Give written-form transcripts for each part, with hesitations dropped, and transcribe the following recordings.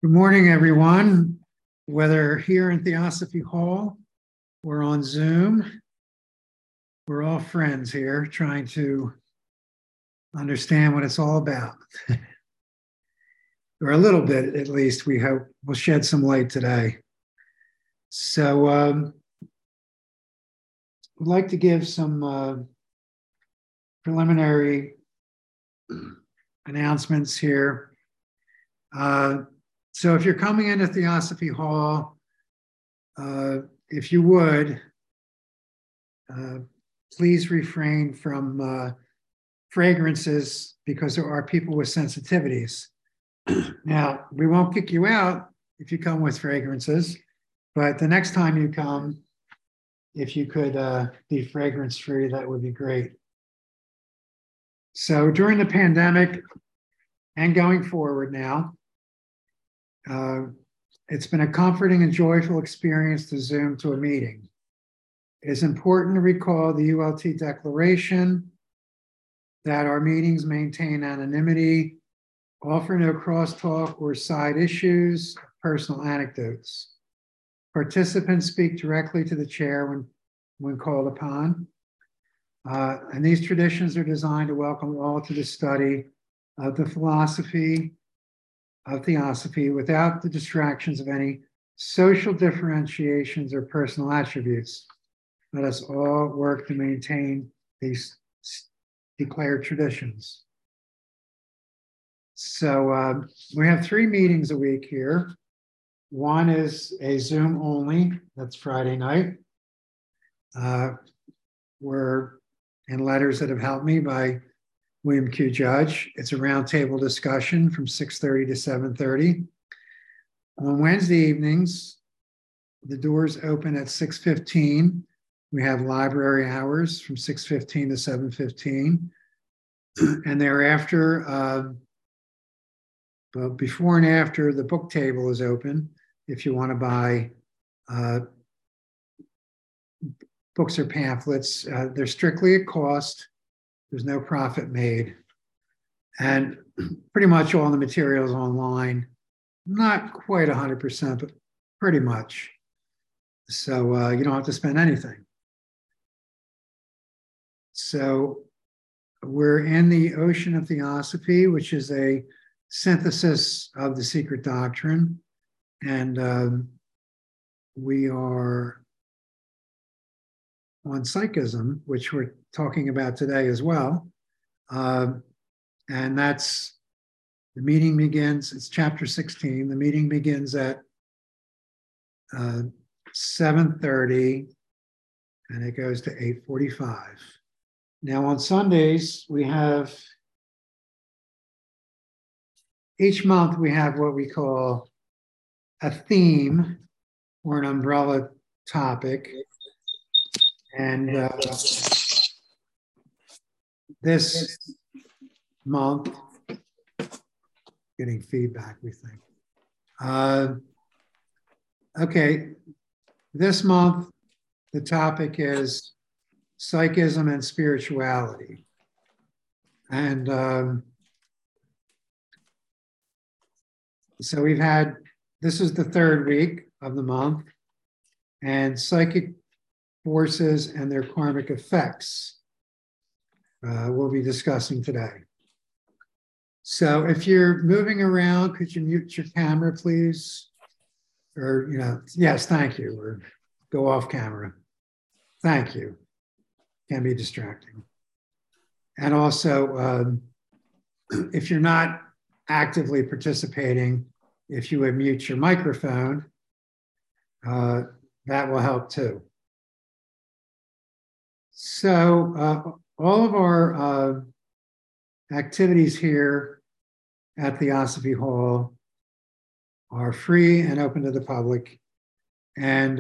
Good morning, everyone. Whether here in Theosophy Hall or on Zoom, we're all friends here trying to understand what it's all about. Or a little bit, at least, we hope we'll shed some light today. So I'd like to give some preliminary announcements here. So if you're coming into Theosophy Hall, if you would, please refrain from fragrances because there are people with sensitivities. Now, we won't kick you out if you come with fragrances, but the next time you come, if you could be fragrance-free, that would be great. So during the pandemic and going forward now, it's been a comforting and joyful experience to Zoom to a meeting. It is important to recall the ULT declaration that our meetings maintain anonymity, offer no crosstalk or side issues, personal anecdotes. Participants speak directly to the chair when called upon. And these traditions are designed to welcome all to the study of the philosophy of Theosophy without the distractions of any social differentiations or personal attributes. Let us all work to maintain these declared traditions. So we have 3 meetings a week here. One is a Zoom only, that's Friday night. We're in letters that have helped me by William Q. Judge. It's a roundtable discussion from 6:30 to 7:30. On Wednesday evenings, the doors open at 6:15. We have library hours from 6:15 to 7:15. And thereafter, but before and after, the book table is open if you want to buy books or pamphlets. They're strictly at cost. There's no profit made. And pretty much all the materials online, not quite 100%, but pretty much. So you don't have to spend anything. So we're in the ocean of Theosophy, which is a synthesis of the secret doctrine. And we are on psychism, which we're talking about today as well. And that's, the meeting begins, it's chapter 16. The meeting begins at 7:30 and it goes to 8:45. Now on Sundays, we have, each month we have what we call a theme or an umbrella topic. And this month, getting feedback, we think. Okay, this month, the topic is psychism and spirituality. And so we've had, this is the 3rd week of the month, and psychic forces and their karmic effects we'll be discussing today. So if you're moving around, could you mute your camera, please? Or, yes, thank you. Or go off camera. Thank you. Can be distracting. And also, if you're not actively participating, if you would mute your microphone, that will help too. So all of our activities here at Theosophy Hall are free and open to the public, and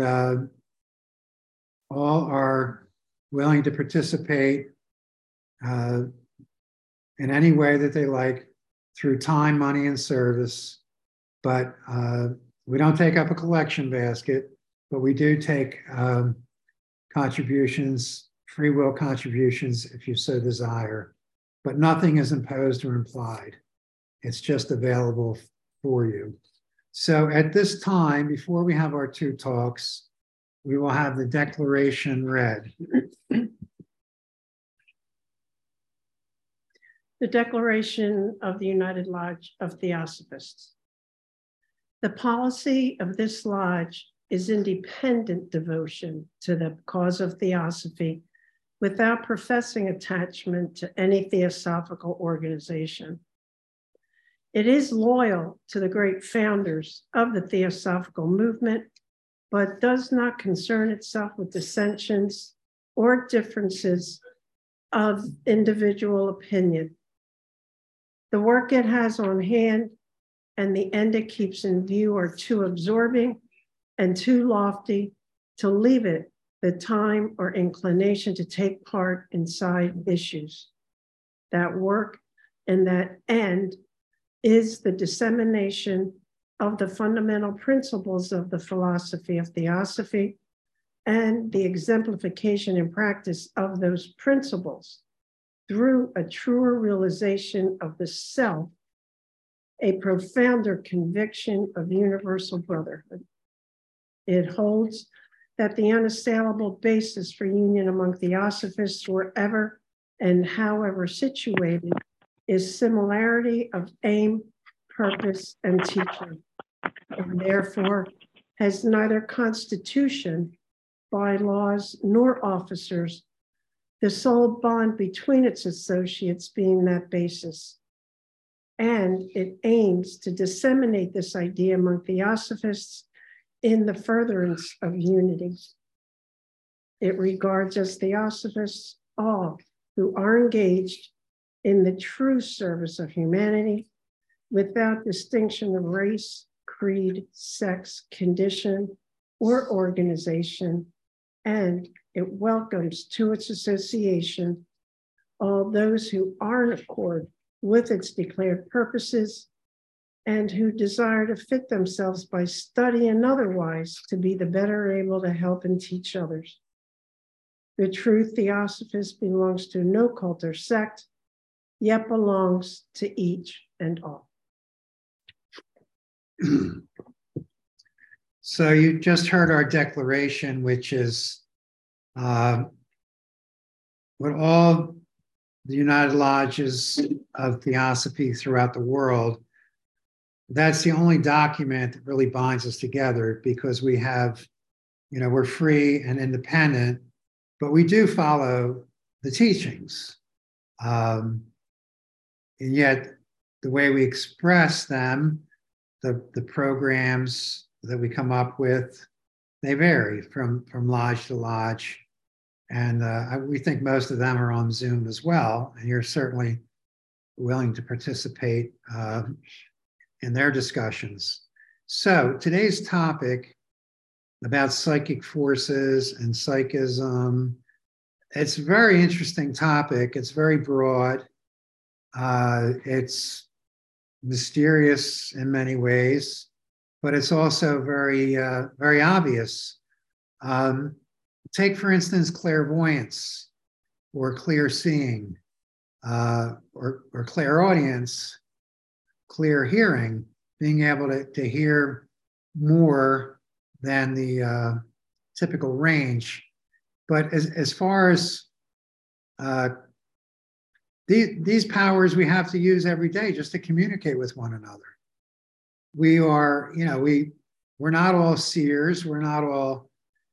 all are willing to participate in any way that they like through time, money, and service. But we don't take up a collection basket, but we do take contributions, free will contributions, if you so desire. But nothing is imposed or implied. It's just available for you. So at this time, before we have our two talks, we will have the declaration read. The Declaration of the United Lodge of Theosophists. The policy of this lodge is independent devotion to the cause of theosophy without professing attachment to any theosophical organization. It is loyal to the great founders of the theosophical movement, but does not concern itself with dissensions or differences of individual opinion. The work it has on hand and the end it keeps in view are too absorbing and too lofty to leave it the time or inclination to take part in side issues. That work and that end is the dissemination of the fundamental principles of the philosophy of theosophy and the exemplification in practice of those principles through a truer realization of the self, a profounder conviction of universal brotherhood. It holds that the unassailable basis for union among theosophists wherever and however situated is similarity of aim, purpose, and teaching, and therefore has neither constitution, bylaws, nor officers, the sole bond between its associates being that basis. And it aims to disseminate this idea among theosophists in the furtherance of unity. It regards as theosophists all who are engaged in the true service of humanity without distinction of race, creed, sex, condition, or organization, and it welcomes to its association all those who are in accord with its declared purposes and who desire to fit themselves by study and otherwise to be the better able to help and teach others. The true theosophist belongs to no cult or sect, yet belongs to each and all. So you just heard our declaration, which is what all the United Lodges of Theosophy throughout the world, that's the only document that really binds us together, because we have, we're free and independent, but we do follow the teachings. And yet the way we express them, the programs that we come up with, they vary from lodge to lodge. And we think most of them are on Zoom as well. And you're certainly willing to participate in their discussions. So today's topic about psychic forces and psychism, it's a very interesting topic. It's very broad. It's mysterious in many ways, but it's also very, very obvious. Take, for instance, clairvoyance or clear seeing or clairaudience, clear hearing, being able to hear more than the typical range. But as far as these powers we have to use every day just to communicate with one another. We are, we're not all seers, we're not all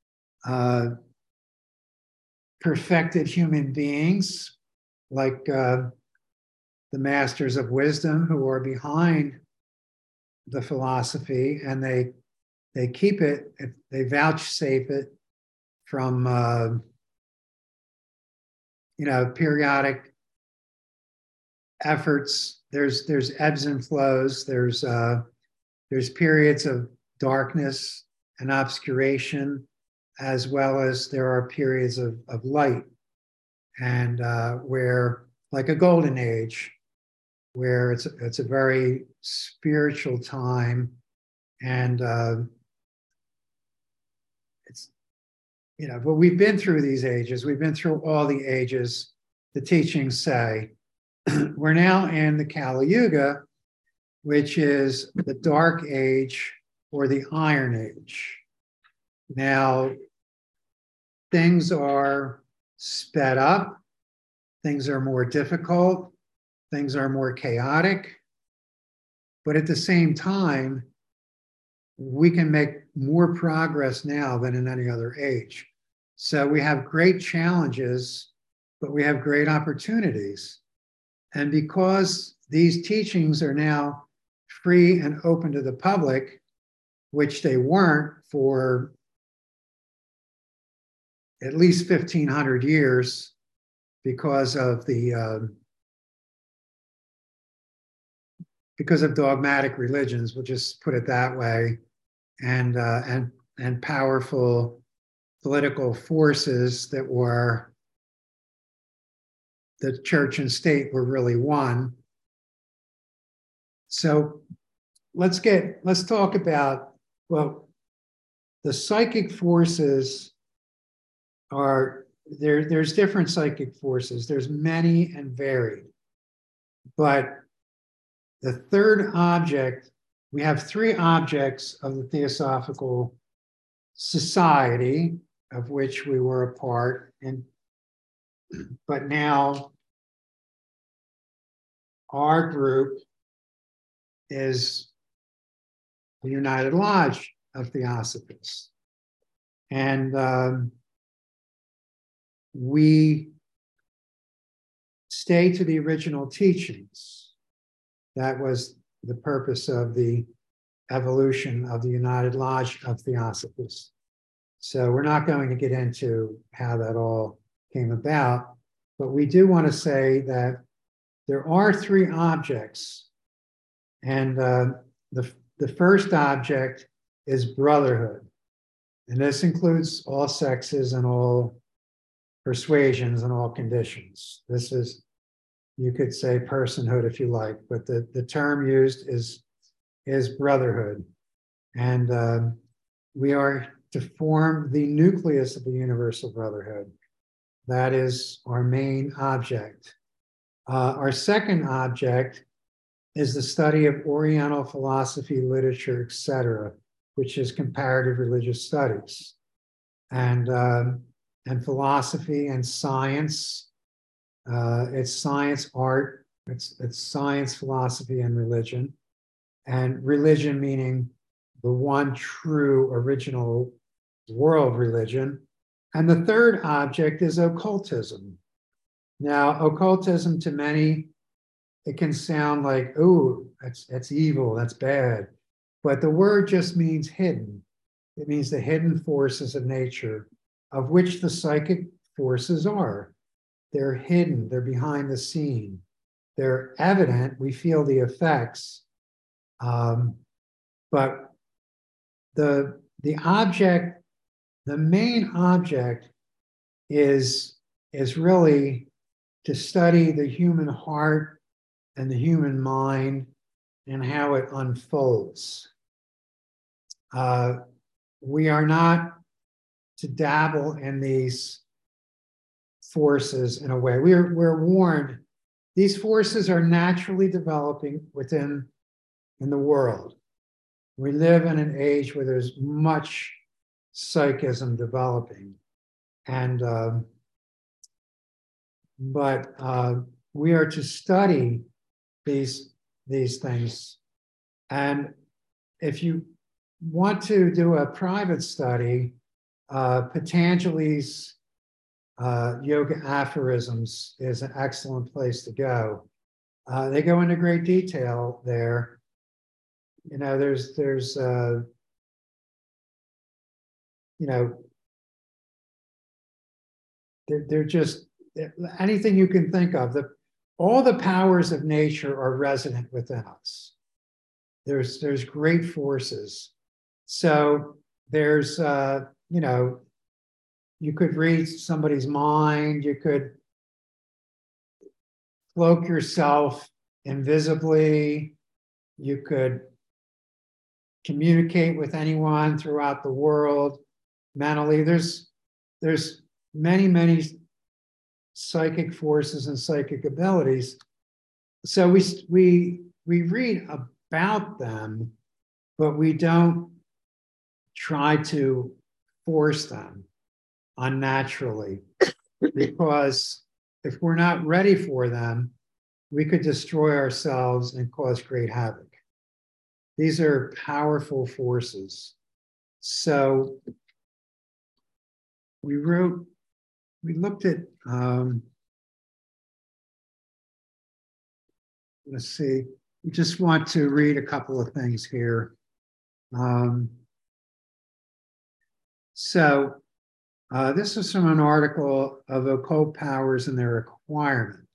perfected human beings like the masters of wisdom who are behind the philosophy, and they keep it, they vouchsafe it from periodic efforts. There's ebbs and flows. There's periods of darkness and obscuration, as well as there are periods of light, and where, like a golden age, where it's a very spiritual time, and it's but we've been through these ages. We've been through all the ages. The teachings say we're now in the Kali Yuga, which is the dark age or the Iron Age. Now, things are sped up, things are more difficult, things are more chaotic, but at the same time, we can make more progress now than in any other age. So we have great challenges, but we have great opportunities. And because these teachings are now free and open to the public, which they weren't for at least 1,500 years because of dogmatic religions, we'll just put it that way, and powerful political forces that were the church and state were really one. So let's talk about, well, the psychic forces are there's different psychic forces. There's many and varied. But the third object, we have three objects of the Theosophical Society, of which we were a part, but now our group is the United Lodge of Theosophists. And we stay to the original teachings. That was the purpose of the evolution of the United Lodge of Theosophists. So we're not going to get into how that all came about, but we do want to say that there are three objects, and the first object is brotherhood, and this includes all sexes and all persuasions and all conditions. This is, you could say, personhood if you like, but the term used is brotherhood, and we are to form the nucleus of the universal brotherhood. That is our main object. Our second object is the study of Oriental philosophy, literature, etc., which is comparative religious studies, and philosophy and science. It's science, art. It's science, philosophy, and religion meaning the one true original world religion. And the third object is occultism. Now, occultism to many, it can sound like, oh, that's evil, that's bad. But the word just means hidden. It means the hidden forces of nature, of which the psychic forces are. They're hidden, they're behind the scene. They're evident, we feel the effects. But the object, the main object is really to study the human heart and the human mind and how it unfolds. We are not to dabble in these forces in a way. We're warned these forces are naturally developing in the world. We live in an age where there's much psychism developing, but we are to study these things. And if you want to do a private study, Patanjali's Yoga Aphorisms is an excellent place to go. They go into great detail there. You know, there's you know, they're just anything you can think of. All the powers of nature are resident within us. There's great forces. So there's you know, you could read somebody's mind, you could cloak yourself invisibly, you could communicate with anyone throughout the world mentally. There's many psychic forces and psychic abilities. So we read about them, but we don't try to force them unnaturally, because if we're not ready for them, we could destroy ourselves and cause great havoc. These are powerful forces. So we looked at, let's see, we just want to read a couple of things here. This is from an article of occult powers and their requirement.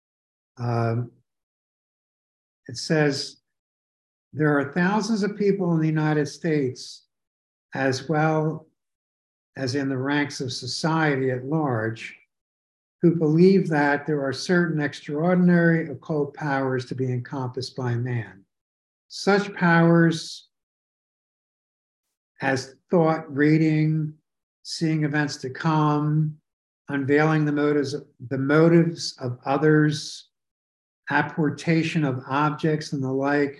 It says, there are thousands of people in the United States, as well as in the ranks of society at large, who believe that there are certain extraordinary occult powers to be encompassed by man. Such powers as thought reading, seeing events to come, unveiling the motives of others, apportation of objects and the like,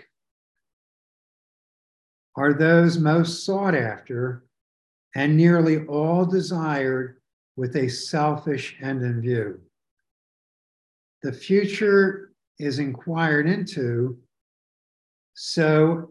are those most sought after and nearly all desired with a selfish end in view. The future is inquired into so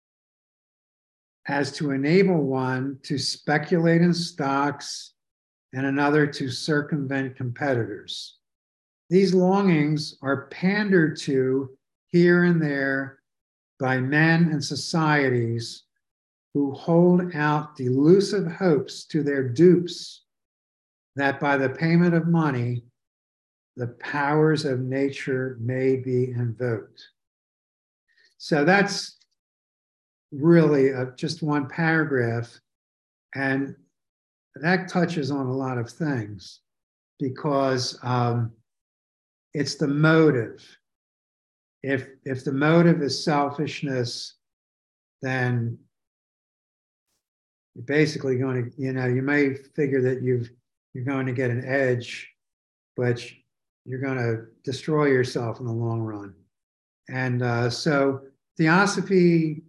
as to enable one to speculate in stocks and another to circumvent competitors. These longings are pandered to here and there by men and societies who hold out delusive hopes to their dupes that by the payment of money, the powers of nature may be invoked. So that's really just one paragraph, and that touches on a lot of things because it's the motive. If the motive is selfishness, then you're basically going to, you may figure that you're going to get an edge, but you're going to destroy yourself in the long run. And so theosophy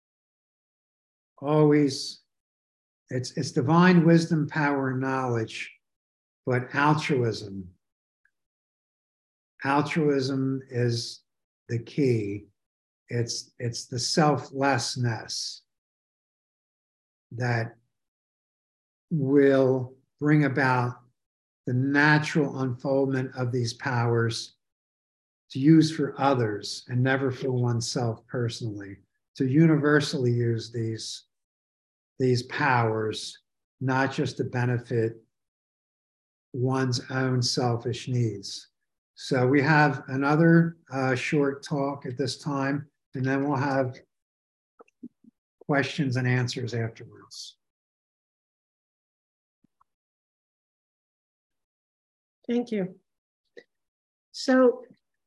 always, it's divine wisdom, power, and knowledge, but altruism is the key. It's the selflessness that will bring about the natural unfoldment of these powers to use for others and never for oneself personally, to universally use these powers, not just to benefit one's own selfish needs. So we have another short talk at this time, and then we'll have questions and answers afterwards. Thank you. So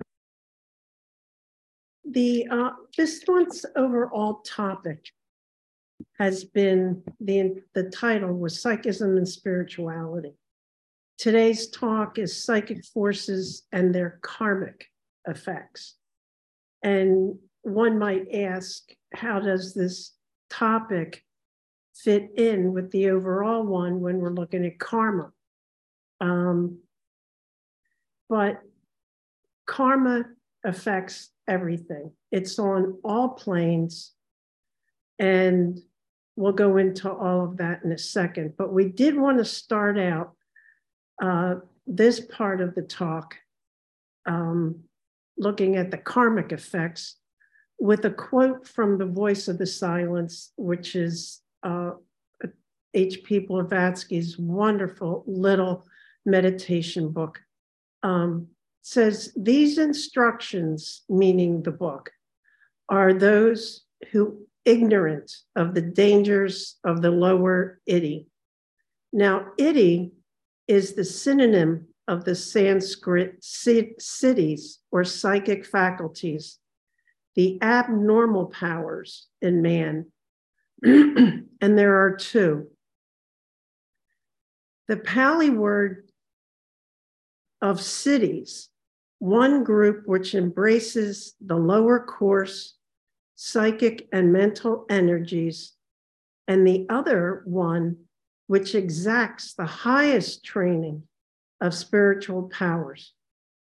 this month's overall topic has been, the title was Psychism and Spirituality. Today's talk is psychic forces and their karmic effects. And one might ask, how does this topic fit in with the overall one when we're looking at karma? But karma affects everything. It's on all planes, and we'll go into all of that in a second. But we did want to start out this part of the talk looking at the karmic effects with a quote from The Voice of the Silence, which is H.P. Blavatsky's wonderful little meditation book. Says, these instructions, meaning the book, are those who ignorant of the dangers of the lower iti. Now, iti is the synonym of the Sanskrit siddhis, or psychic faculties, the abnormal powers in man. And there are two. The Pali word of siddhis, one group which embraces the lower course psychic and mental energies and the other one, which exacts the highest training of spiritual powers.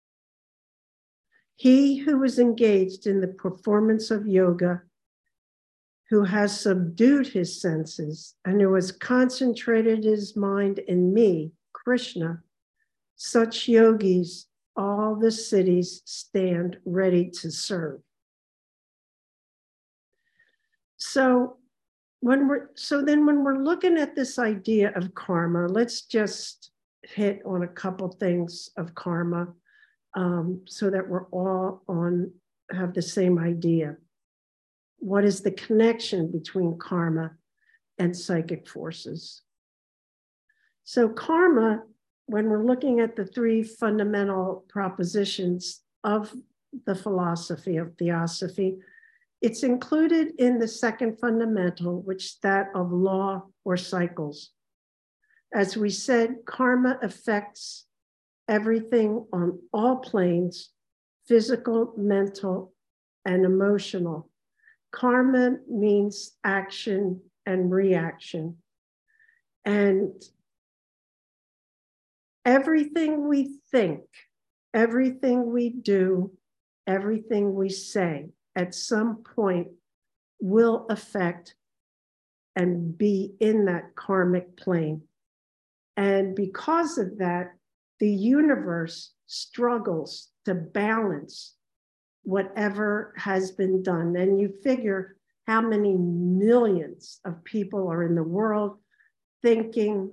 He who is engaged in the performance of yoga, who has subdued his senses, and who has concentrated his mind in me, Krishna, such yogis, all the cities stand ready to serve. So when we're looking at this idea of karma, let's just hit on a couple things of karma so that we're all have the same idea. What is the connection between karma and psychic forces? So karma, when we're looking at the three fundamental propositions of the philosophy of Theosophy, it's included in the second fundamental, which is that of law or cycles. As we said, karma affects everything on all planes, physical, mental, and emotional. Karma means action and reaction. And everything we think, everything we do, everything we say, at some point will affect and be in that karmic plane. And because of that, the universe struggles to balance whatever has been done. And you figure how many millions of people are in the world thinking,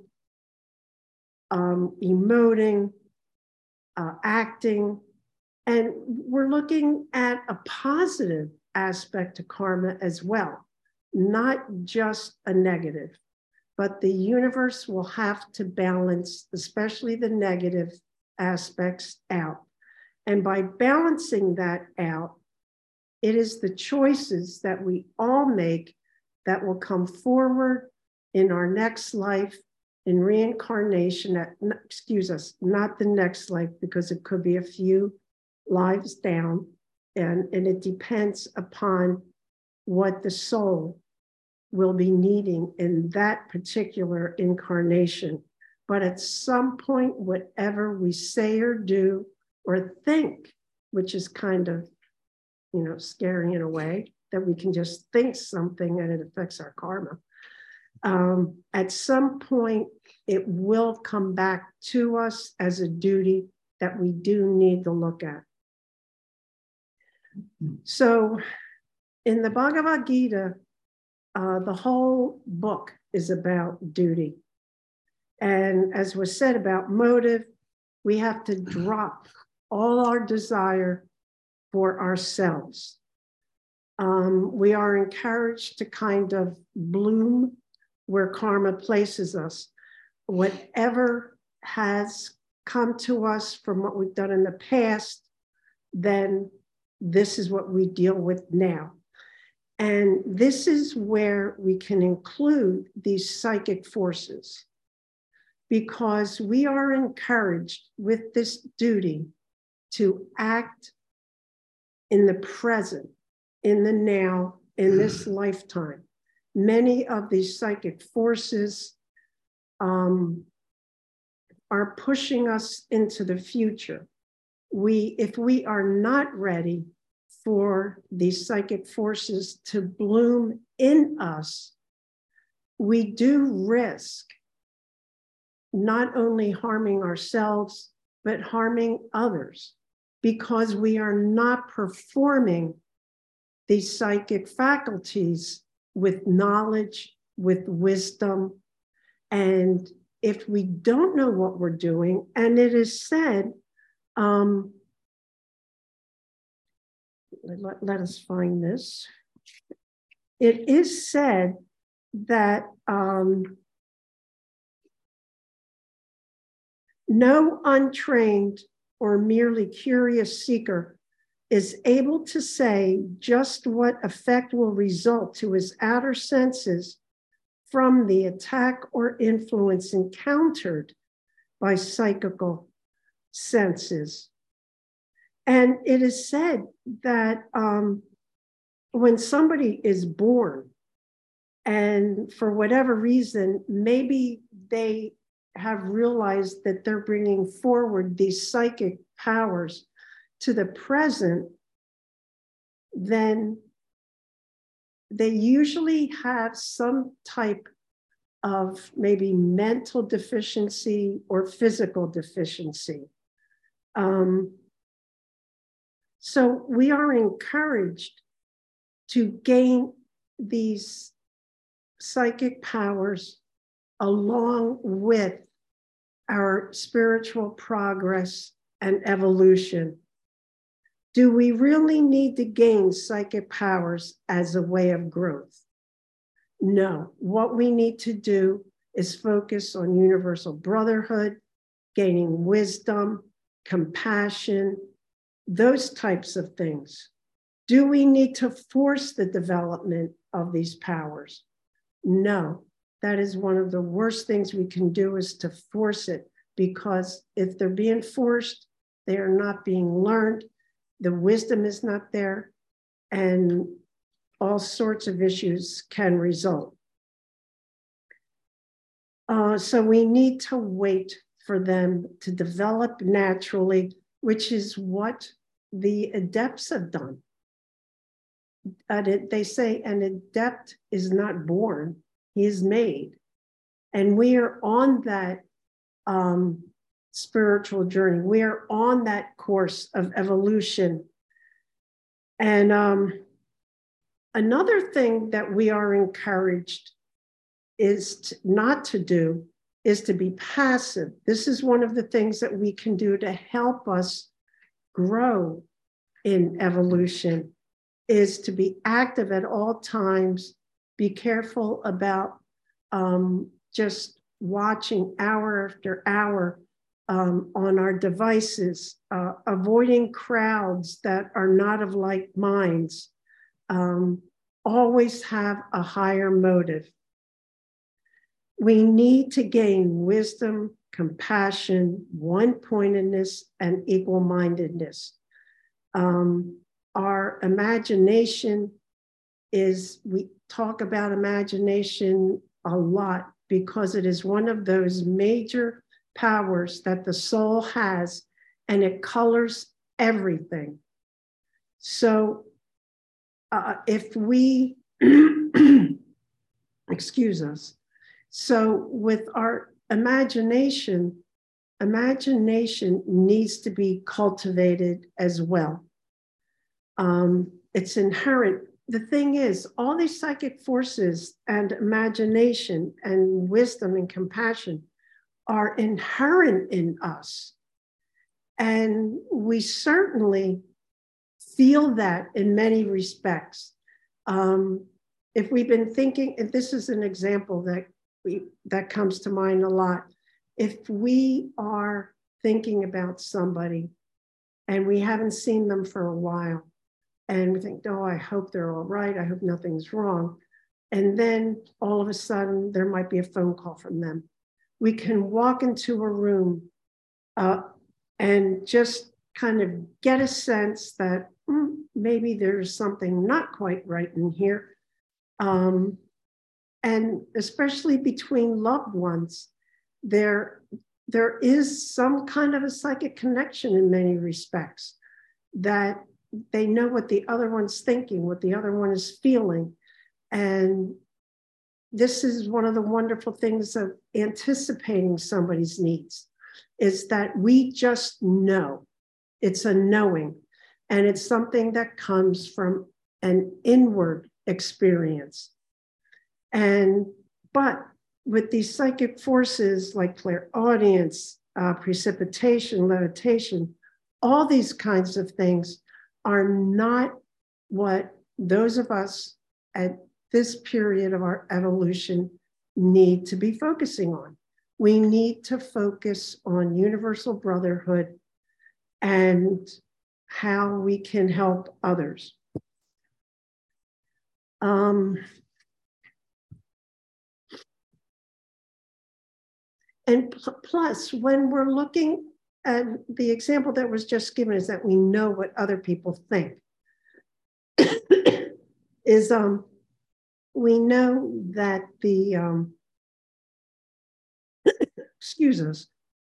emoting, acting. And we're looking at a positive aspect to karma as well, not just a negative, but the universe will have to balance, especially the negative aspects, out. And by balancing that out, it is the choices that we all make that will come forward in our next life, in reincarnation, not the next life, because it could be a few lives down, and it depends upon what the soul will be needing in that particular incarnation. But at some point, whatever we say or do or think, which is kind of, scary in a way, that we can just think something and it affects our karma. At some point, it will come back to us as a duty that we do need to look at. So in the Bhagavad Gita, the whole book is about duty. And as was said about motive, we have to drop all our desire for ourselves. We are encouraged to kind of bloom where karma places us. Whatever has come to us from what we've done in the past, then this is what we deal with now. And this is where we can include these psychic forces, because we are encouraged with this duty to act in the present, in the now, in this lifetime. Many of these psychic forces are pushing us into the future. If we are not ready for these psychic forces to bloom in us, we do risk not only harming ourselves, but harming others, because we are not performing these psychic faculties with knowledge, with wisdom. And if we don't know what we're doing, and it is said, let us find this. It is said that no untrained or merely curious seeker is able to say just what effect will result to his outer senses from the attack or influence encountered by psychical senses. And it is said that when somebody is born, And for whatever reason, maybe they have realized that they're bringing forward these psychic powers to the present, then they usually have some type of maybe mental deficiency or physical deficiency. So we are encouraged to gain these psychic powers along with our spiritual progress and evolution. Do we really need to gain psychic powers as a way of growth? No. What we need to do is focus on universal brotherhood, gaining wisdom, compassion, those types of things. Do we need to force the development of these powers? No. That is one of the worst things we can do, is to force it, because if they're being forced, they are not being learned, the wisdom is not there, and all sorts of issues can result. So we need to wait for them to develop naturally, which is what the adepts have done. They say an adept is not born, he is made. And we are on that spiritual journey. We are on that course of evolution. And another thing that we are encouraged not to do is to be passive. This is one of the things that we can do to help us grow in evolution, is to be active at all times, be careful about just watching hour after hour on our devices, avoiding crowds that are not of like minds, always have a higher motive. We need to gain wisdom, compassion, one-pointedness, and equal-mindedness. Our imagination we talk about imagination a lot because it is one of those major powers that the soul has, and it colors everything. So if we, excuse us, so with our imagination needs to be cultivated as well. It's inherent. The thing is, all these psychic forces and imagination and wisdom and compassion are inherent in us. And we certainly feel that in many respects. If we've been thinking, if this is an example that comes to mind a lot, if we are thinking about somebody and we haven't seen them for a while, and we think, oh, I hope they're all right, I hope nothing's wrong. And then all of a sudden, there might be a phone call from them. We can walk into a room and just kind of get a sense that maybe there's something not quite right in here. And especially between loved ones, there is some kind of a psychic connection in many respects, that they know what the other one's thinking, what the other one is feeling. And this is one of the wonderful things of anticipating somebody's needs, is that we just know. It's a knowing, and it's something that comes from an inward experience. But with these psychic forces like clairaudience, precipitation, levitation, all these kinds of things are not what those of us at this period of our evolution need to be focusing on. We need to focus on universal brotherhood and how we can help others. And plus, when we're looking at the example that was just given, is that we know what other people think. we know that the, excuse us,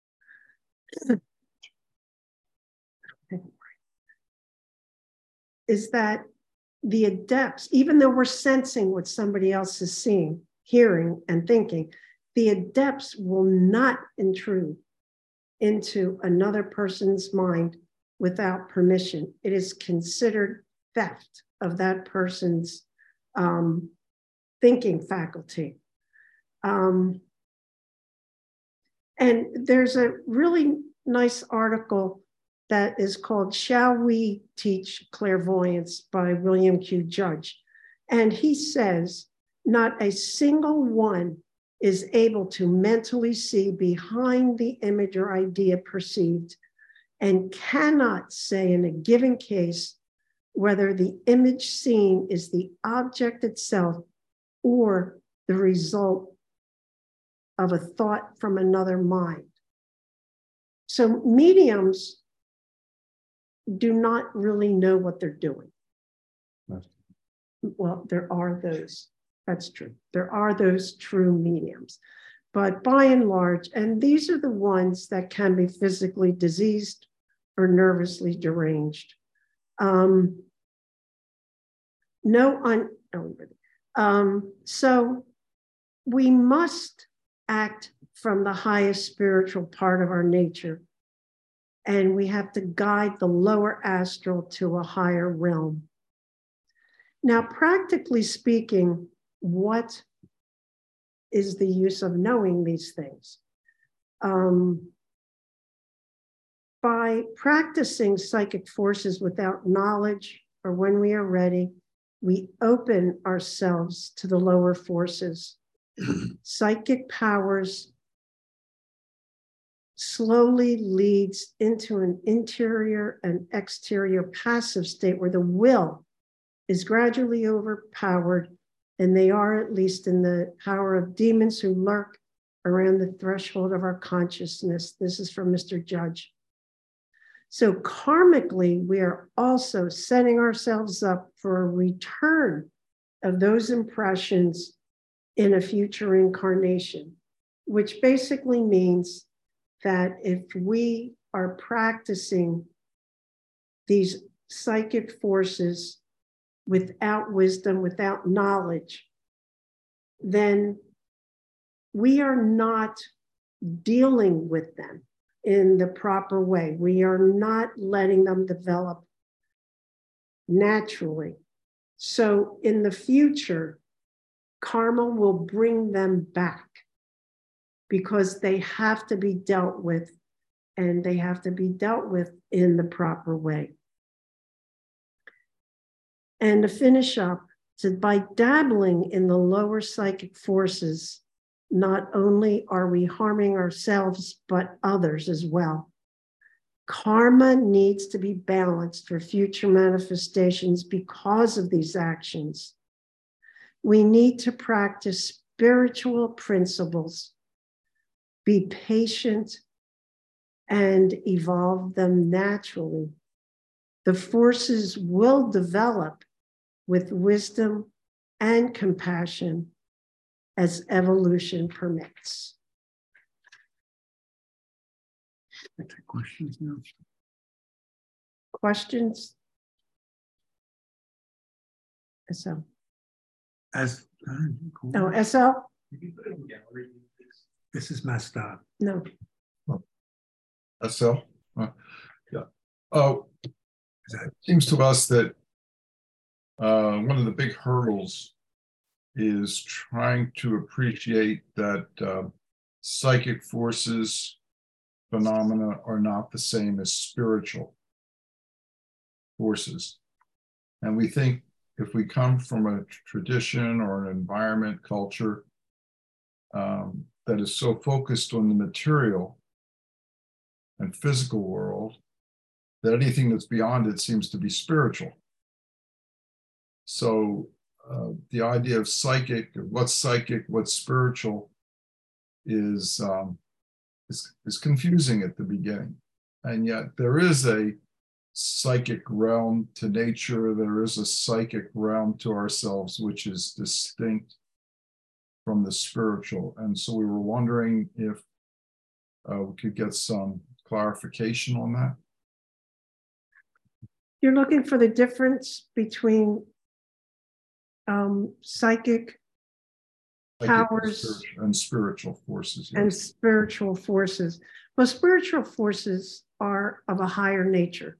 is that the adepts, even though we're sensing what somebody else is seeing, hearing, and thinking, the adepts will not intrude into another person's mind without permission. It is considered theft of that person's thinking faculty. And there's a really nice article that is called Shall We Teach Clairvoyance by William Q. Judge. And he says, not a single one is able to mentally see behind the image or idea perceived and cannot say in a given case whether the image seen is the object itself or the result of a thought from another mind. So mediums do not really know what they're doing. Well, there are those. That's true. There are those true mediums. But by and large, and these are the ones that can be physically diseased or nervously deranged. So we must act from the highest spiritual part of our nature, and we have to guide the lower astral to a higher realm. Now, practically speaking, what is the use of knowing these things? By practicing psychic forces without knowledge or when we are ready, we open ourselves to the lower forces. Psychic powers slowly leads into an interior and exterior passive state where the will is gradually overpowered, and they are at least in the power of demons who lurk around the threshold of our consciousness. This is from Mr. Judge. So karmically, we are also setting ourselves up for a return of those impressions in a future incarnation, which basically means that if we are practicing these psychic forces without wisdom, without knowledge, then we are not dealing with them in the proper way. We are not letting them develop naturally. So in the future, karma will bring them back because they have to be dealt with, and they have to be dealt with in the proper way. And to finish up, by dabbling in the lower psychic forces, not only are we harming ourselves, but others as well. Karma needs to be balanced for future manifestations because of these actions. We need to practice spiritual principles, be patient, and evolve them naturally. The forces will develop with wisdom and compassion as evolution permits. I take questions now. Questions? SL. Oh, SL? This is messed up. No. SL? Yeah. Oh, it seems to us that one of the big hurdles is trying to appreciate that psychic forces, phenomena are not the same as spiritual forces. And we think if we come from a tradition or an environment, culture, that is so focused on the material and physical world, that anything that's beyond it seems to be spiritual. So the idea of psychic, what's spiritual, is confusing at the beginning. And yet there is a psychic realm to nature. There is a psychic realm to ourselves, which is distinct from the spiritual. And so we were wondering if we could get some clarification on that. You're looking for the difference between psychic powers and spiritual forces. Yes. And spiritual forces. Well, spiritual forces are of a higher nature.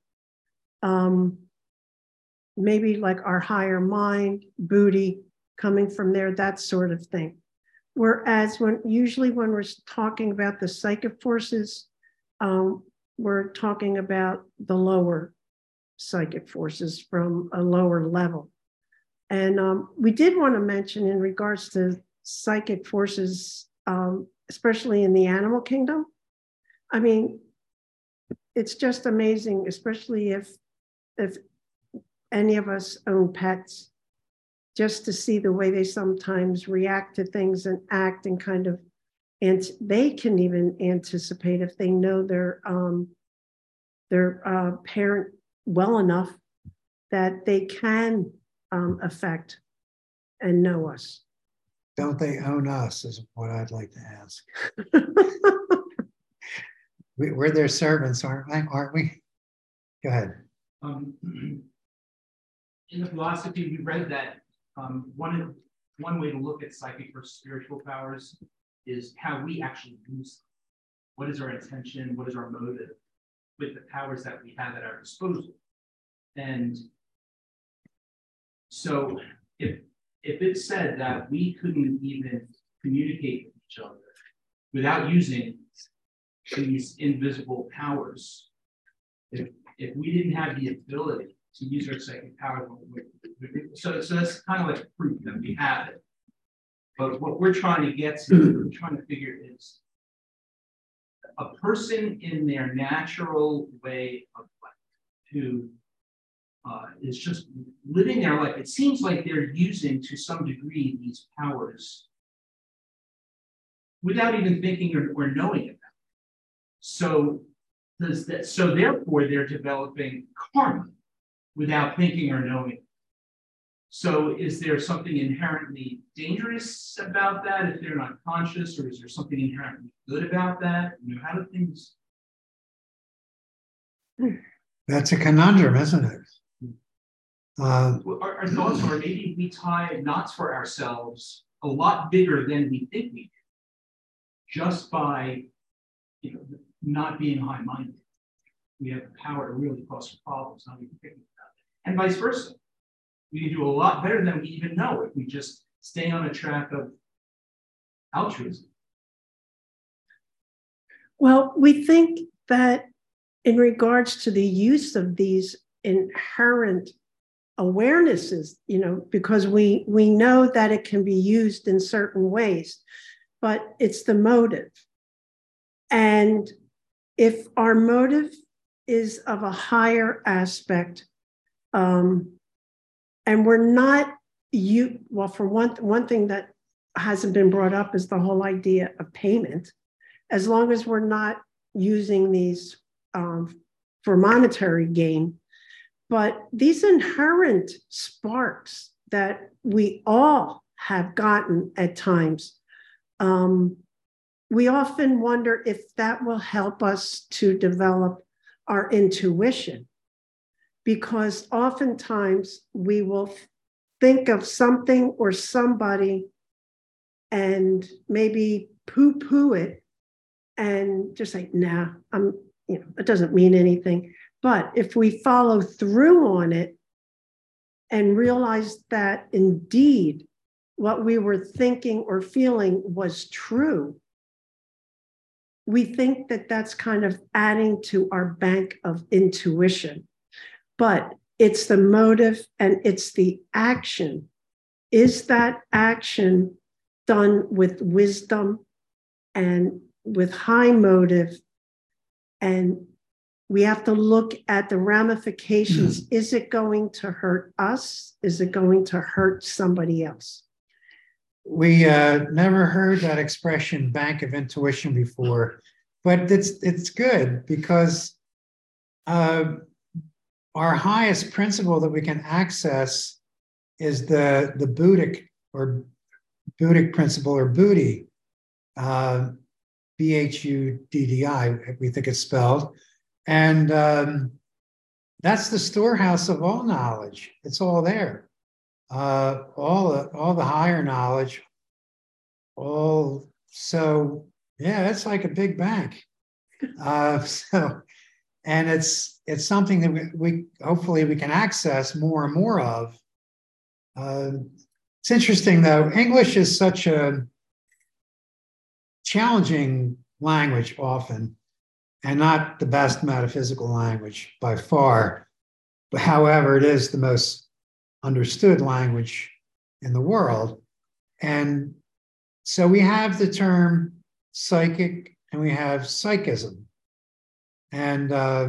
Maybe like our higher mind, Buddhi, coming from there, that sort of thing. Whereas usually when we're talking about the psychic forces, we're talking about the lower psychic forces from a lower level. And we did want to mention in regards to psychic forces, especially in the animal kingdom. I mean, it's just amazing, especially if any of us own pets, just to see the way they sometimes react to things and act and kind of, and they can even anticipate if they know their parent well enough that they can affect and know us. Don't they own us is what I'd like to ask. We're their servants, aren't we? Go ahead. In the philosophy, we read that one way to look at psychic versus spiritual powers is how we actually use them. What is our intention? What is our motive with the powers that we have at our disposal? And so if it's said that we couldn't even communicate with each other without using these invisible powers, if we didn't have the ability to use our psychic powers, so that's kind of like proof that we have it. But what we're trying to get to, we're trying to figure is a person in their natural way of life who is just living their life. It seems like they're using to some degree these powers without even thinking or knowing about it. So therefore they're developing karma without thinking or knowing. So is there something inherently dangerous about that if they're not conscious, or is there something inherently good about that? You know, how do things? That's a conundrum, isn't it? Our thoughts are maybe we tie knots for ourselves a lot bigger than we think we do, just by not being high-minded. We have the power to really cause problems, not even thinking about it. And vice versa. We can do a lot better than we even know if we just stay on a track of altruism. Well, we think that in regards to the use of these inherent awarenesses, because we know that it can be used in certain ways, but it's the motive. And if our motive is of a higher aspect, and we're not, for one thing that hasn't been brought up is the whole idea of payment. As long as we're not using these for monetary gain, but these inherent sparks that we all have gotten at times, we often wonder if that will help us to develop our intuition. Because oftentimes we will think of something or somebody and maybe poo-poo it and just say, nah, it doesn't mean anything. But if we follow through on it and realize that indeed what we were thinking or feeling was true, we think that that's kind of adding to our bank of intuition. But it's the motive and it's the action. Is that action done with wisdom and with high motive? And we have to look at the ramifications. Is it going to hurt us? Is it going to hurt somebody else? We never heard that expression, bank of intuition, before, but it's good because our highest principle that we can access is the Buddhic principle, or Buddhi, Bhuddi, we think it's spelled. And that's the storehouse of all knowledge. It's all there. All the higher knowledge, so yeah, it's like a big bank. And it's something that we hopefully we can access more and more of. It's interesting though, English is such a challenging language often, and not the best metaphysical language by far. But however, it is the most understood language in the world. And so we have the term psychic and we have psychism. And,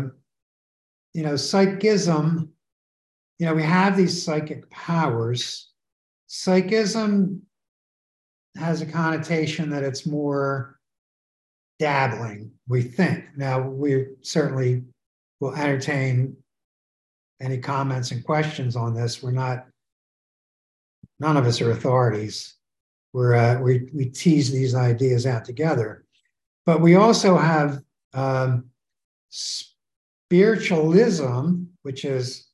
psychism, we have these psychic powers. Psychism has a connotation that it's more dabbling, we think. Now, we certainly will entertain any comments and questions on this. None of us are authorities. We tease these ideas out together. But we also have spiritualism, which is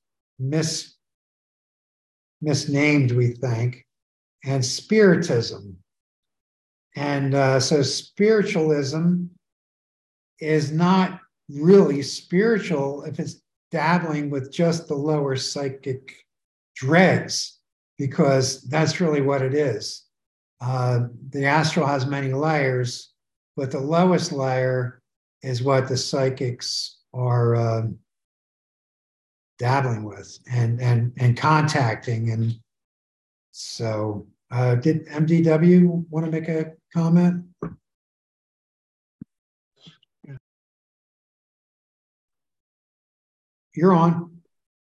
misnamed, we think, and spiritism. And so spiritualism is not really spiritual if it's dabbling with just the lower psychic dregs, because that's really what it is. The astral has many layers, but the lowest layer is what the psychics are dabbling with and contacting. And so did MDW want to make a comment? You're on.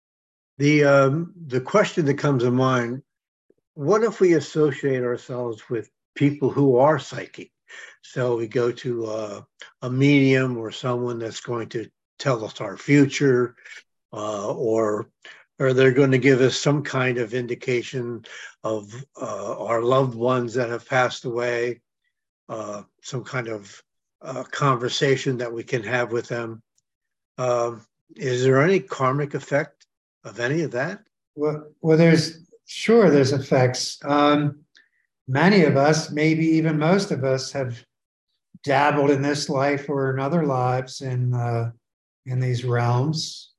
The question that comes to mind, what if we associate ourselves with people who are psychic? So we go to a medium or someone that's going to tell us our future, or they're going to give us some kind of indication of our loved ones that have passed away, some kind of conversation that we can have with them. Is there any karmic effect of any of that? Well, there's effects. Many of us, maybe even most of us, have dabbled in this life or in other lives in these realms.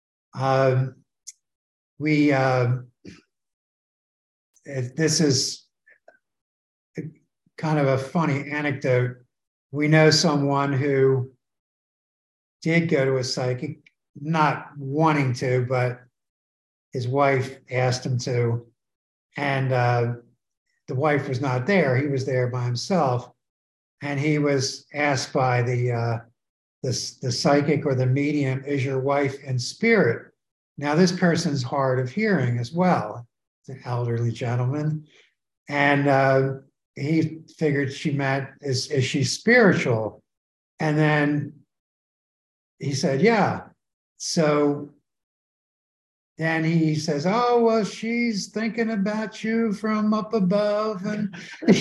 This is kind of a funny anecdote. We know someone who did go to a psychic, not wanting to, but his wife asked him to, and the wife was not there. He was there by himself, and he was asked by the psychic or the medium, "Is your wife in spirit?" Now, this person's hard of hearing as well. It's an elderly gentleman, and he figured she meant, is she spiritual? And then he said, "Yeah." So then he says, "Oh, well, she's thinking about you from up above and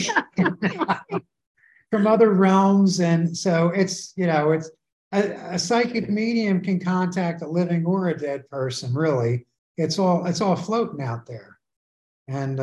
from other realms." And so it's a psychic medium can contact a living or a dead person, really. It's all floating out there. And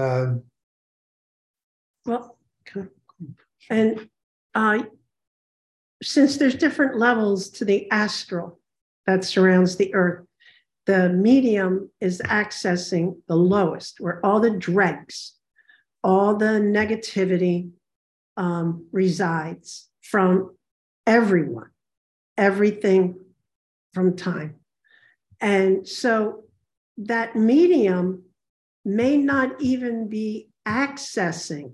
since there's different levels to the astral that surrounds the earth, the medium is accessing the lowest, where all the dregs, all the negativity resides from everyone, everything from time. And so that medium may not even be accessing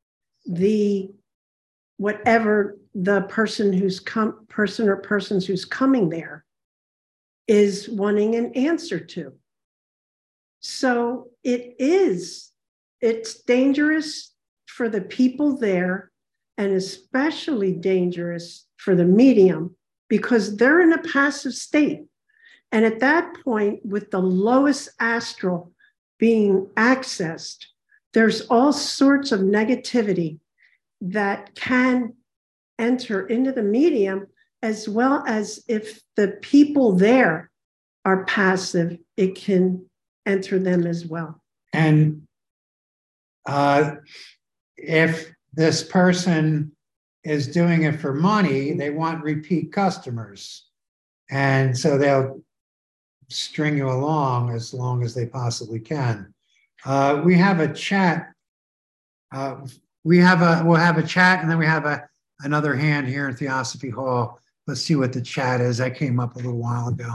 whatever the person or persons who's coming there is wanting an answer to. So it's dangerous for the people there, and especially dangerous for the medium, because they're in a passive state. And at that point, with the lowest astral being accessed, there's all sorts of negativity that can enter into the medium, as well as if the people there are passive, it can enter them as well. And if this person is doing it for money, they want repeat customers. And so they'll string you along as they possibly can. We have a chat. We'll have a chat, and then we have another hand here in Theosophy Hall. Let's see what the chat is. That came up a little while ago.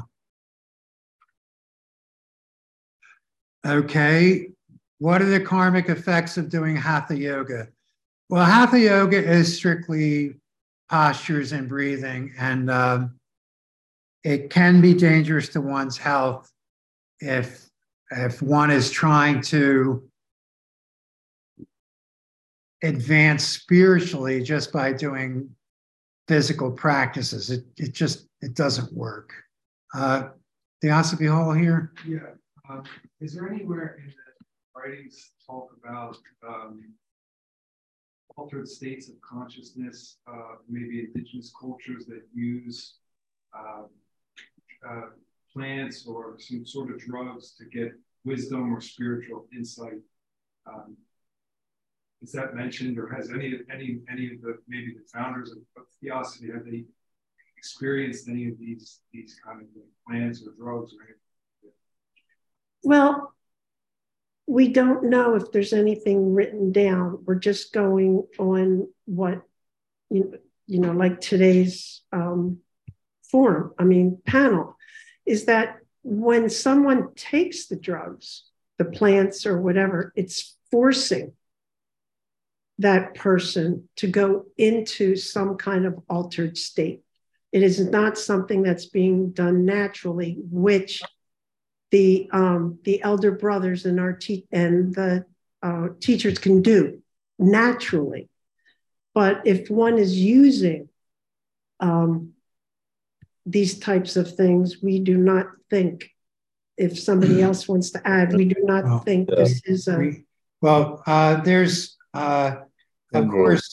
Okay. What are the karmic effects of doing Hatha Yoga? Well, Hatha Yoga is strictly postures and breathing, and it can be dangerous to one's health if one is trying to advance spiritually just by doing physical practices. It doesn't work. Theosophy Hall here. Yeah. Is there anywhere in the writings talk about altered states of consciousness, maybe indigenous cultures that use plants or some sort of drugs to get wisdom or spiritual insight? Is that mentioned, or has any of the maybe the founders of Theosophy, have they experienced any of these kind of plants or drugs or anything? Well, we don't know if there's anything written down. We're just going on what, like today's panel, is that when someone takes the drugs, the plants or whatever, it's forcing that person to go into some kind of altered state. It is not something that's being done naturally, which the elder brothers and the teachers can do naturally. But if one is using these types of things, we do not think, if somebody else wants to add, we do not think this is a... There's, of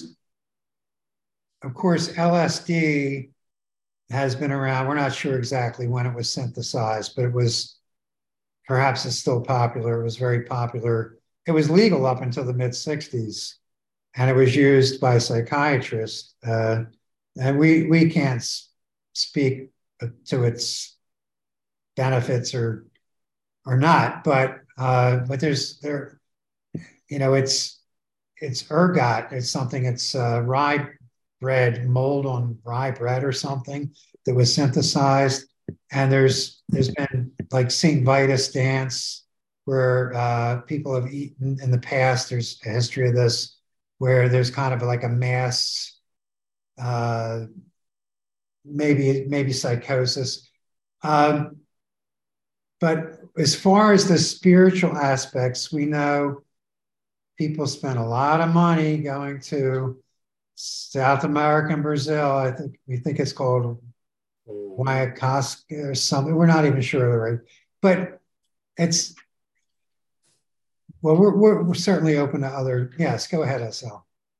course, LSD has been around. We're not sure exactly when it was synthesized, but perhaps it's still popular. It was very popular. It was legal up until the mid-60s, and it was used by psychiatrists. And we can't speak to its benefits or not, but it's ergot. It's something. It's rye bread, mold on rye bread or something that was synthesized. And there's been like St. Vitus dance where people have eaten in the past. There's a history of this where there's kind of like a mass, maybe psychosis. But as far as the spiritual aspects, we know people spend a lot of money going to South America and Brazil. We think it's called Ayahuasca or something. We're not even sure of the right, but we're certainly open to other. Yes, go ahead, SL.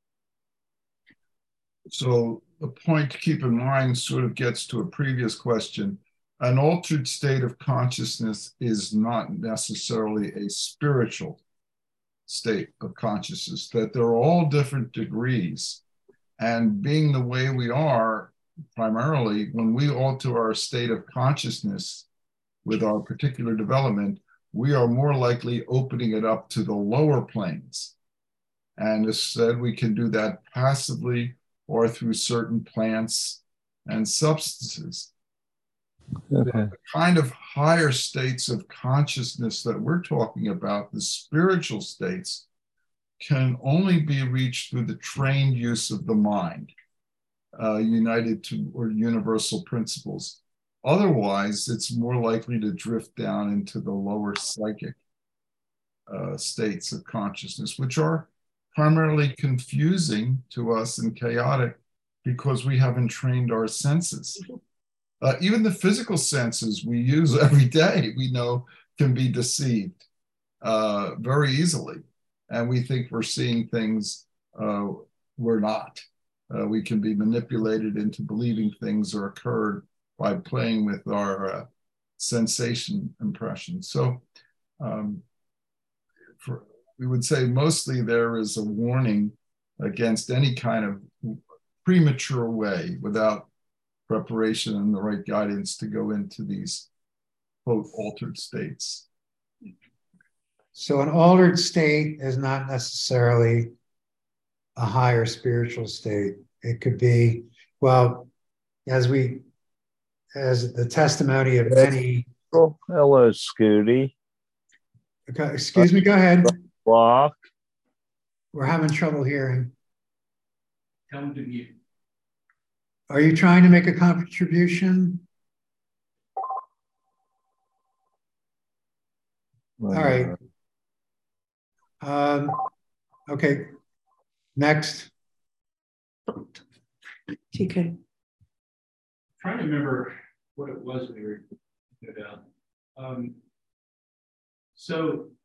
So the point to keep in mind sort of gets to a previous question. An altered state of consciousness is not necessarily a spiritual state of consciousness, that there are all different degrees. And being the way we are, primarily, when we alter our state of consciousness with our particular development, we are more likely opening it up to the lower planes. And as said, we can do that passively or through certain plants and substances. Okay. The kind of higher states of consciousness that we're talking about, the spiritual states, can only be reached through the trained use of the mind, united to or universal principles. Otherwise, it's more likely to drift down into the lower psychic states of consciousness, which are primarily confusing to us and chaotic because we haven't trained our senses Even the physical senses we use every day, we know can be deceived very easily. And we think we're seeing things we're not. We can be manipulated into believing things are occurred by playing with our sensation impressions. So we would say mostly there is a warning against any kind of premature way without preparation and the right guidance to go into these quote altered states. So an altered state is not necessarily a higher spiritual state. It could be, well, as the testimony of many. Oh, hello, Scooty. Okay, excuse me, go ahead. Walk. We're having trouble hearing. Tell them to mute. Are you trying to make a contribution? All right. Okay. Next. TK. Trying to remember what it was we were thinking about. So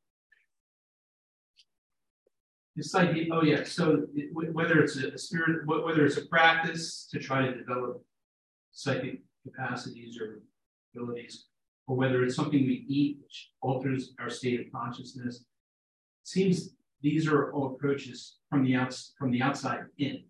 this idea, oh yeah, so whether it's a spirit, whether it's a practice to try to develop psychic capacities or abilities, or whether it's something we eat which alters our state of consciousness, seems these are all approaches from the outside in.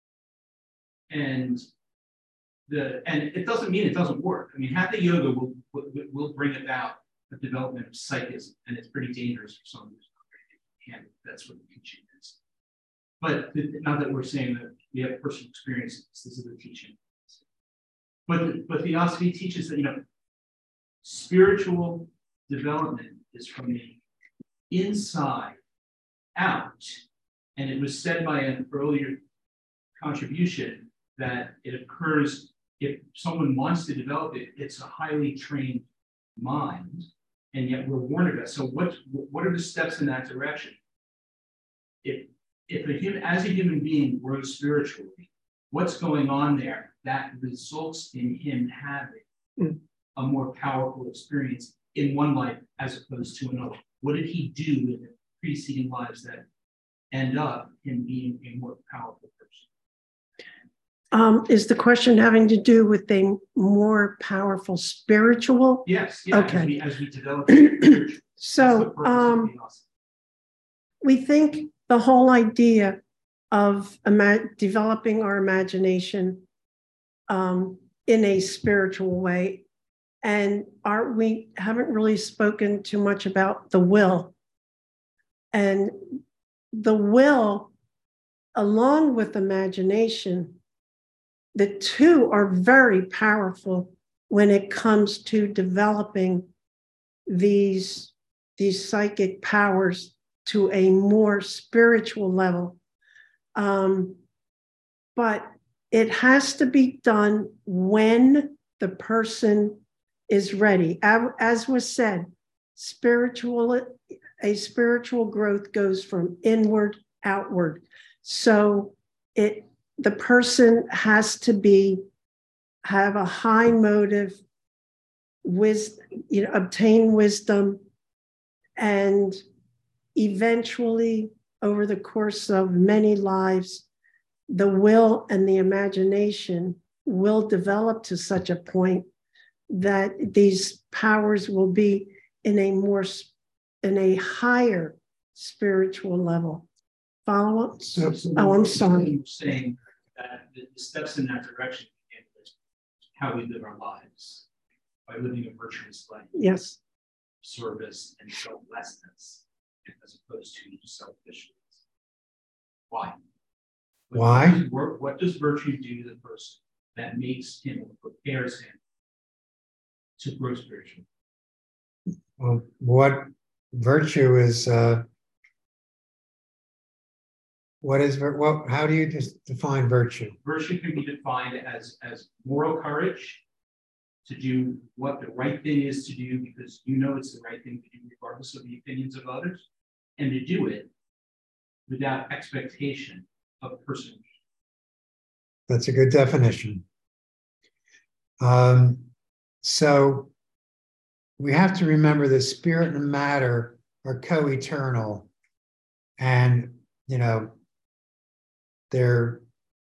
And it doesn't mean it doesn't work. I mean, Hatha Yoga will bring about the development of psychism, and it's pretty dangerous for someone who's not ready to handle it. That's what the teaching is. But not that we're saying that we have personal experience. This is the teaching. But Theosophy teaches that spiritual development is from the inside out, and it was said by an earlier contribution that it occurs if someone wants to develop it. It's a highly trained mind, and yet we're warned about it. So what are the steps in that direction? If as a human being grows spiritually, what's going on there that results in him having a more powerful experience in one life as opposed to another? What did he do in the preceding lives that end up in being a more powerful person? Is the question having to do with a more powerful spiritual? Yes. Yeah, okay. As we develop spiritual. So we think the whole idea of developing our imagination in a spiritual way, and we haven't really spoken too much about the will. And the will, along with imagination, the two are very powerful when it comes to developing these psychic powers to a more spiritual level. But it has to be done when the person is ready. As was said, a spiritual growth goes from inward outward. So the person has to have a high motive, obtain wisdom, and eventually, over the course of many lives, the will and the imagination will develop to such a point that these powers will be in a higher spiritual level. Follow up? I'm sorry. You're saying that the steps in that direction is how we live our lives by living a virtuous life. Yes. Service and selflessness as opposed to selfishness. Why? Why? What does virtue do to the person that makes him or prepares him to grow spiritually? Well, what virtue is? How do you just define virtue? Virtue can be defined as moral courage to do what the right thing is to do because you know it's the right thing to do regardless of the opinions of others, and to do it without expectation of person. That's a good definition. So we have to remember that spirit and matter are co-eternal, and they're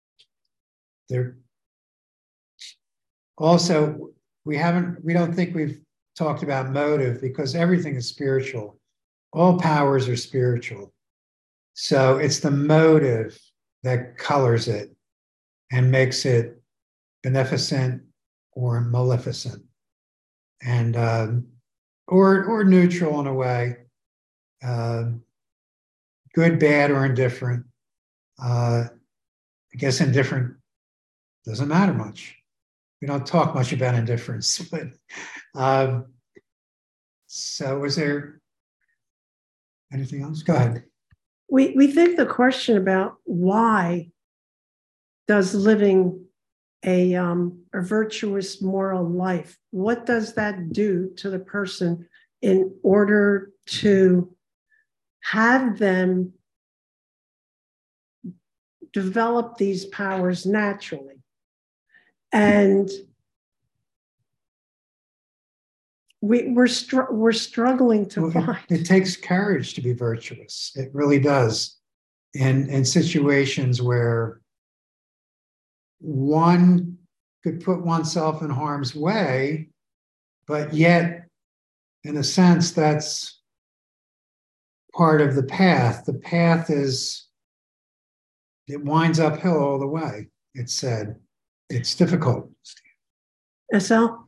also, we don't think we've talked about motive, because everything is spiritual. All powers are spiritual. So it's the motive that colors it and makes it beneficent or maleficent, and or neutral in a way, good, bad, or indifferent. I guess indifferent doesn't matter much. We don't talk much about indifference, but so was there anything else? Go ahead. We think the question about why does living a virtuous moral life, what does that do to the person in order to have them develop these powers naturally? And we're struggling to find. It takes courage to be virtuous. It really does. In situations where one could put oneself in harm's way, but yet, in a sense, that's part of the path. The path it winds uphill all the way, it's said. It's difficult. SL?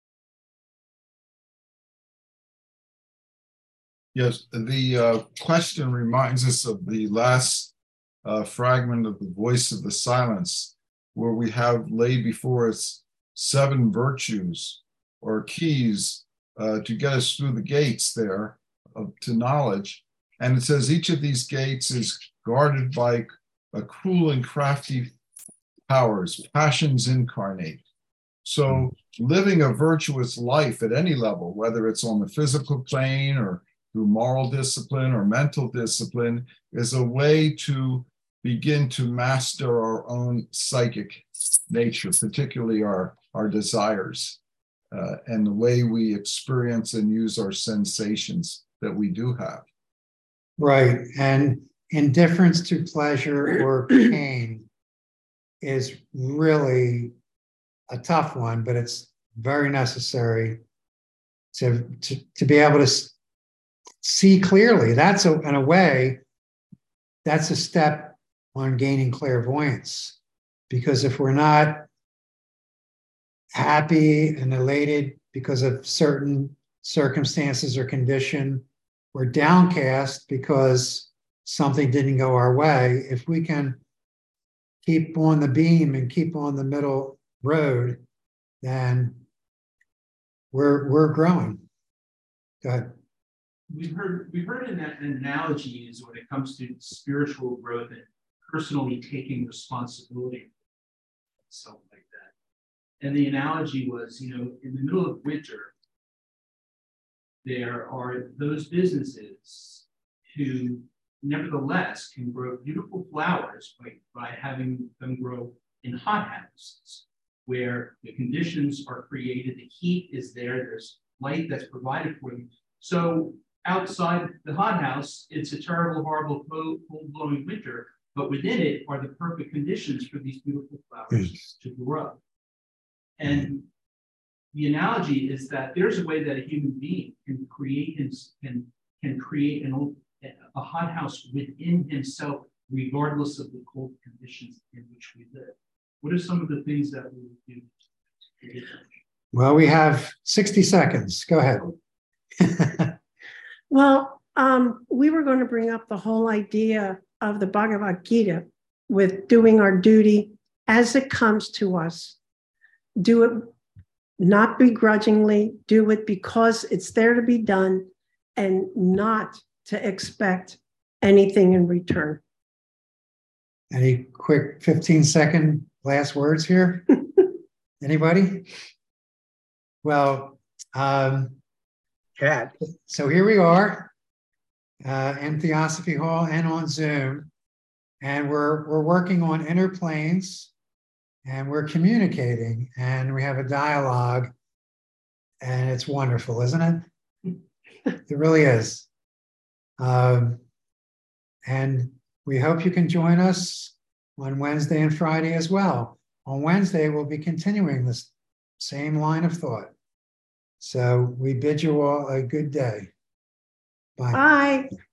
Yes, the question reminds us of the last fragment of The Voice of the Silence, where we have laid before us 7 virtues or keys to get us through the gates there to knowledge. And it says each of these gates is guarded by a cruel and crafty powers, passions incarnate. So living a virtuous life at any level, whether it's on the physical plane or through moral discipline or mental discipline, is a way to begin to master our own psychic nature, particularly our desires, and the way we experience and use our sensations that we do have. Right. And indifference to pleasure or pain is really a tough one, but it's very necessary to be able to see clearly. That's in a way, that's a step on gaining clairvoyance, because if we're not happy and elated because of certain circumstances or condition, we're downcast because something didn't go our way. If we can keep on the beam and keep on the middle road, then we're growing. Go ahead. We've heard an analogy used when it comes to spiritual growth and personally taking responsibility, something like that. And the analogy was, in the middle of winter, there are those businesses who nevertheless can grow beautiful flowers by having them grow in hothouses, where the conditions are created, the heat is there, there's light that's provided for them. So outside the hothouse, it's a terrible, horrible, cold-blowing winter, but within it are the perfect conditions for these beautiful flowers to grow. And the analogy is that there's a way that a human being can create a hothouse within himself, regardless of the cold conditions in which we live. What are some of the things that we would do? Well, we have 60 seconds. Go ahead. Well, we were going to bring up the whole idea of the Bhagavad Gita with doing our duty as it comes to us. Do it not begrudgingly, do it because it's there to be done, and not to expect anything in return. Any quick 15-second last words here? Anybody? Well, Cat. so here we are in Theosophy Hall and on Zoom, and we're working on inner planes. and we're communicating and we have a dialogue, and it's wonderful, isn't it? It really is. And we hope you can join us on Wednesday and Friday as well. On Wednesday, we'll be continuing this same line of thought. So we bid you all a good day. Bye. Bye.